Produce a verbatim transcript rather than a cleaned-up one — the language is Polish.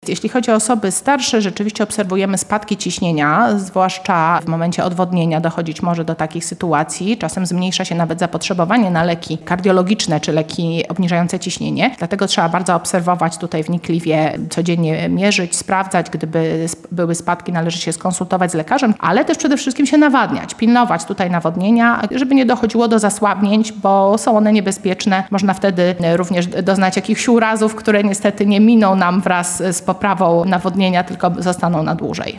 Jeśli chodzi o osoby starsze, rzeczywiście obserwujemy spadki ciśnienia, zwłaszcza w momencie odwodnienia dochodzić może do takich sytuacji. Czasem zmniejsza się nawet zapotrzebowanie na leki kardiologiczne czy leki obniżające ciśnienie. Dlatego trzeba bardzo obserwować tutaj wnikliwie, codziennie mierzyć, sprawdzać. Gdyby były spadki, należy się skonsultować z lekarzem, ale też przede wszystkim się nawadniać, pilnować tutaj nawodnienia, żeby nie dochodziło do zasłabnięć, bo są one niebezpieczne. Można wtedy również doznać jakichś urazów, które niestety nie miną nam wraz z poprawą nawodnienia, tylko zostaną na dłużej.